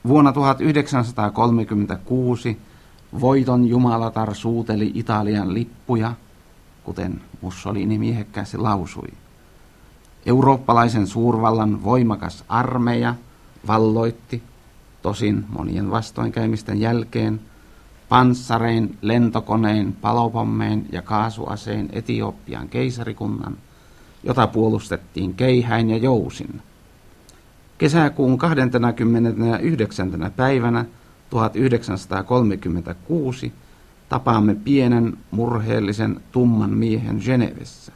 Vuonna 1936 voiton jumalatar suuteli Italian lippuja, kuten Mussolini miehekkäästi lausui. Eurooppalaisen suurvallan voimakas armeija valloitti, tosin monien vastoinkäymisten jälkeen, panssarein, lentokonein, palopommein ja kaasuasein Etiopian keisarikunnan, jota puolustettiin keihäin ja jousin. Kesäkuun 29. päivänä 1936 tapaamme pienen, murheellisen, tumman miehen Genevessä.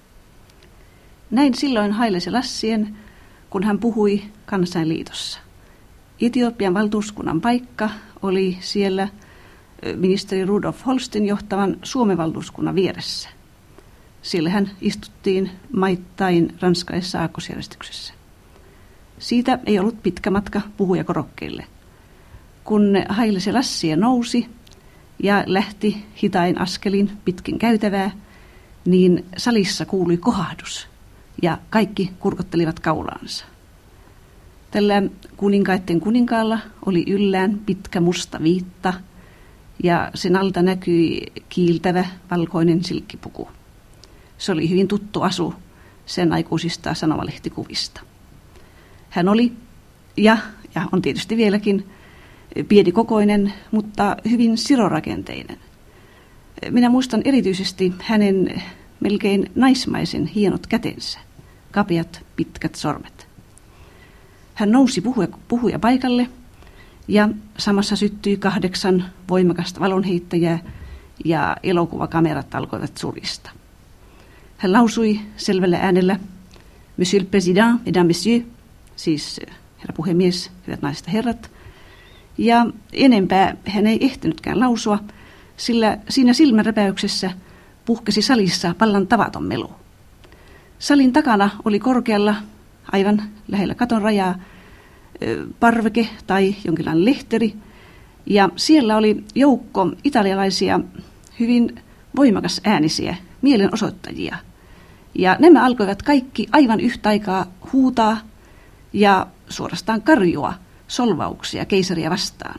Näin silloin Haile Selassien, kun hän puhui Kansainliitossa. Etiopian valtuuskunnan paikka oli siellä ministeri Rudolf Holstin johtavan Suomen valtuuskunnan vieressä. Siellä hän istuttiin maittain ranskalaisessa aakkosjärjestyksessä. Siitä ei ollut pitkä matka puhujakorokkeille. Kun Haile Selassie nousi ja lähti hitain askelin pitkin käytävää, niin salissa kuului kohahdus ja kaikki kurkottelivat kaulaansa. Tällä kuninkaiden kuninkaalla oli yllään pitkä musta viitta ja sen alta näkyi kiiltävä valkoinen silkkipuku. Se oli hyvin tuttu asu sen aikuisista sanomalehtikuvista. Hän oli ja on tietysti vieläkin pienikokoinen, mutta hyvin sirorakenteinen. Minä muistan erityisesti hänen melkein naismaisen hienot kätensä, kapeat pitkät sormet. Hän nousi puhuja paikalle ja samassa syttyi 8 voimakasta valonheittäjää ja elokuvakamerat alkoivat surista. Hän lausui selvällä äänellä, Monsieur le Président, Mesdames, Messieurs, siis herra puhemies, hyvät naiset ja herrat. Ja enempää hän ei ehtinytkään lausua, sillä siinä silmänräpäyksessä puhkesi salissa vallan tavaton melu. Salin takana oli korkealla, aivan lähellä katon rajaa, parveke tai jonkinlainen lehteri, ja siellä oli joukko italialaisia hyvin voimakas äänisiä mielenosoittajia. Ja nämä alkoivat kaikki aivan yhtä aikaa huutaa ja suorastaan karjua solvauksia keisaria vastaan.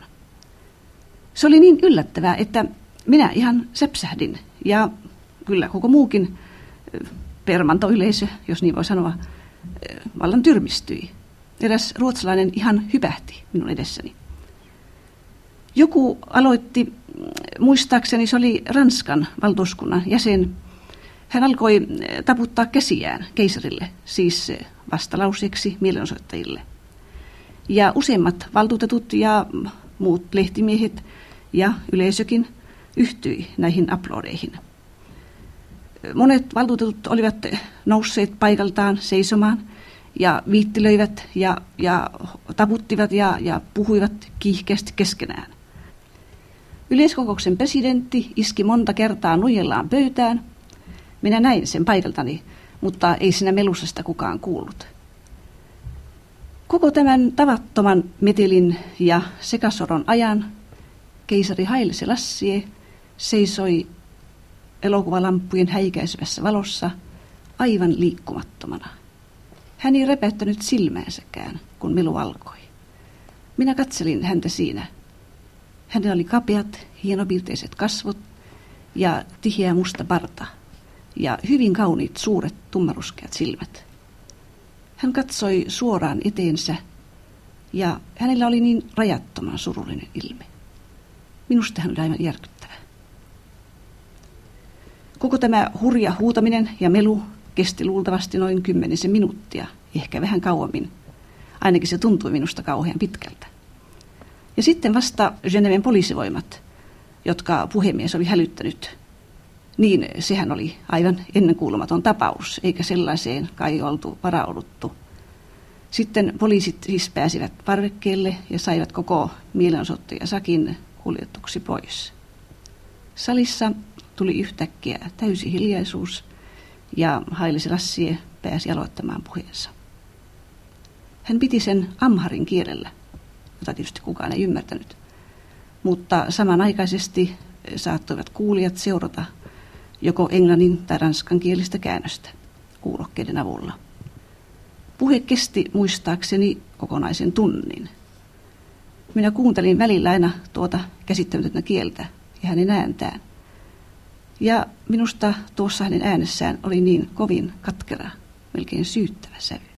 Se oli niin yllättävää, että minä ihan säpsähdin ja kyllä koko muukin permantoyleisö, jos niin voi sanoa, vallan tyrmistyi. Eräs ruotsalainen ihan hypähti minun edessäni. Joku aloitti, muistaakseni se oli Ranskan valtuuskunnan jäsen. Hän alkoi taputtaa käsiään keisarille, siis vastalauseeksi mielenosoittajille. Ja useimmat valtuutetut ja muut lehtimiehet ja yleisökin yhtyi näihin aplodeihin. Monet valtuutetut olivat nousseet paikaltaan seisomaan ja viittilöivät ja taputtivat ja puhuivat kiihkeästi keskenään. Yleiskokouksen presidentti iski monta kertaa nuijellaan pöytään. Minä näin sen paikaltani, mutta ei siinä melussa sitä kukaan kuullut. Koko tämän tavattoman metelin ja sekasoron ajan keisari Haile Selassie seisoi elokuvalampujen häikäisevässä valossa aivan liikkumattomana. Hän ei repäyttänyt silmäänsäkään, kun melu alkoi. Minä katselin häntä siinä. Hänellä oli kapeat, hienopiirteiset kasvot ja tiheä musta parta ja hyvin kauniit suuret tummaruskeat silmät. Hän katsoi suoraan eteensä ja hänellä oli niin rajattoman surullinen ilme. Minusta hän oli aivan järkyttävä. Koko tämä hurja huutaminen ja melu kesti luultavasti noin 10 minuuttia, ehkä vähän kauemmin. Ainakin se tuntui minusta kauhean pitkältä. Ja sitten vasta Geneven poliisivoimat, jotka puhemies oli hälyttänyt, niin sehän oli aivan ennenkuulumaton tapaus, eikä sellaiseen kai oltu varauduttu. Sitten poliisit siis pääsivät parvekkeelle ja saivat koko mielenosoittajasakin kuljetuksi pois. Salissa tuli yhtäkkiä täysi hiljaisuus ja Haile Selassie pääsi aloittamaan puheensa. Hän piti sen amharin kielellä, jota tietysti kukaan ei ymmärtänyt, mutta samanaikaisesti saattoivat kuulijat seurata joko englannin tai ranskankielistä käännöstä kuulokkeiden avulla. Puhe kesti muistaakseni kokonaisen tunnin. minä kuuntelin välillä aina tuota käsittämätöntä kieltä ja hänen ääntään. Ja minusta tuossa hänen äänessään oli niin kovin katkera, melkein syyttävä sävy.